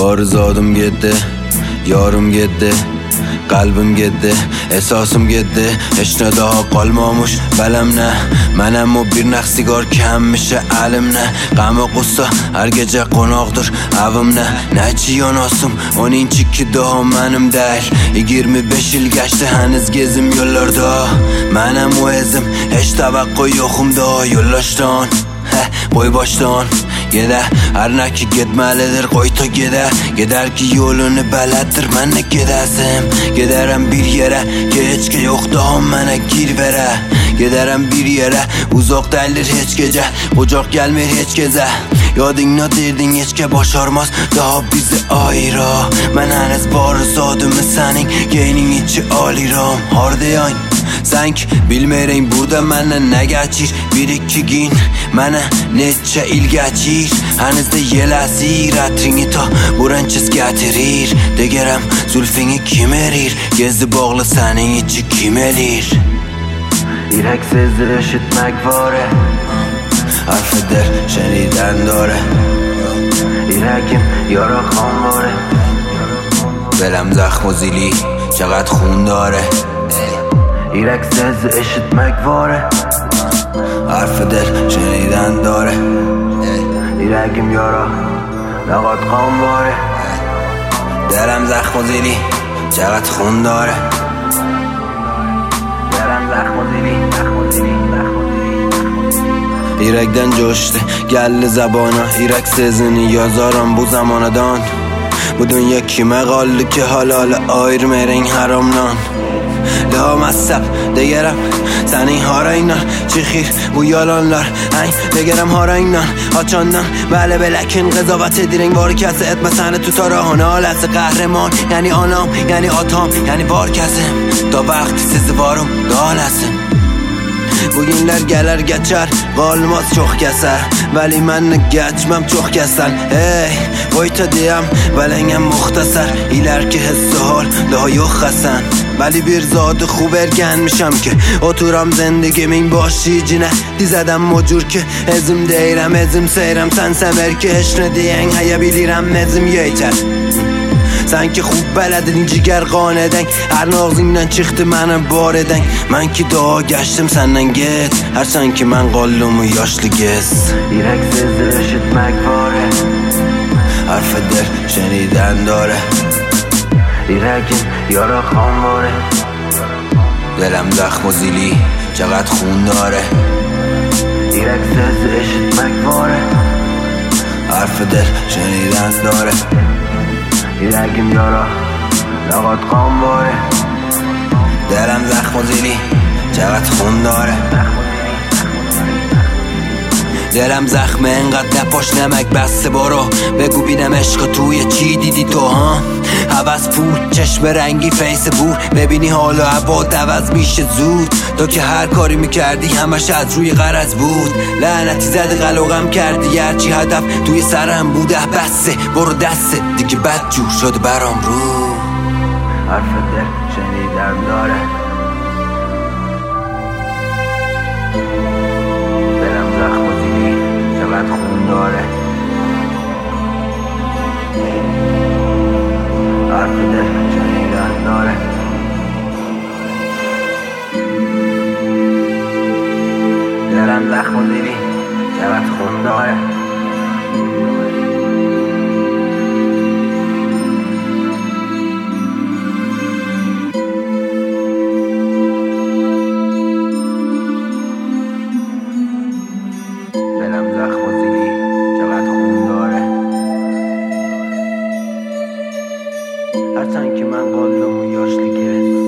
Barzadım gitti, yarım gitti, qalbim getdi, esosim getdi, hech ne daha qolmamış balamna. Menam o bir naq sigar kammisha alimna. G'ami qussa har gece qo'noqdir avimna. Nechi yonasim 10-chi daha menim değil. 25 yil geçti hanuz gezim yo'llarda. Menam o ezim hech tavaqqa yo'qimda yo'llashdan. Qo'y boshdan gede her ne ki gitmelidir qo'y ta gider ki yolunu belettir menne gidesim. Giderem bir yere ki hechki yok daha mene gir vere. Giderem bir yere uzak değildir hiç gece, kucak gelmir hiç geze. Yadingna derdin hechki başarmaz daha bizi ayıra. Men henüz barzadım senin geynin içi aliram. Hardayan sanki bilmeyreyn burada menden ne geçir. 1-2 gün mene neçe il geçir. Henüz de yelasir atrini ta burançız getirir. Degerem zulfini kim erir, gezi bağlı senin içi kim elir. İrek sezdir eşitmek var harfidir şeniden dore. İrekim yara kan var. Belem zakhmu zili çaqat khun dare. İrek sezdir eşitmek var harfidir şeniden dore. İrekim yara çaqat kan var. Belem zakhmu zili çaqat khun dare. İrekden coştu geldi zabana. İrek sezini yazarım bu zamanadan. Bu dünya kime kaldı ki halalı ayırmayın haramdan. Daha mezhep degerem senin harayla çıkır bu yalanlar. Degerem harayla açandan bele belekin qızavət edirin. Var kesi etme seni tutar ahane alesi kahraman. Yani anam yani atam yani var kesim. Da vakti sizi varım dalesin. Bugünler gelir geçer, kalmaz çok keser. Veli menni geçmem çok keser. Hey, boyta diyem, belengem muhtasar. İlerki hissi hal, daha yok hasen. Veli bir zadı خوب ergenmişem ki oturam zendigimin başıcına. Dizedem mocur ki ezim deyrem, ezim seyrem. Sen sever ki hiç ne diyen haya bilirem ezim yeter. Sanki خوب beledin ciger qan eden. Her ağzından çıktı məni bar eden. Mən ki daha geçtim senden git. Her sanki mən qallumu yaşlı gez. İrek sezdir eşitmek var harfidir şeniden dare. İrekim yara kan var. Delem zakhmu zili çaqat khun dare. İrek sezdir eşitmek var harfidir şeniden dare. İrekim yara çaqat kan var. Delem zakhmu zili çaqat khun dare. دلم زخمه انقدر نپاش نمک بسته برو. بگو بینم عشق توی چی دیدی تو ها. حوض پول چشم رنگی فیس بور. ببینی حالا عباد عوض میشه زود. تو که هر کاری میکردی همش از روی غرض بود. لعنتی زد قلقم کردی هرچی هدف توی سرم بوده. بسه برو دسته دیگه بد جور شده برام رو. حرف دل شنیدم داره. دلم زخم چقدر خون داره. حرف دل شنیدن داره. دلم زخم دیدی چقدر خون داره. هرچند که من قالم و یاشلی گرست.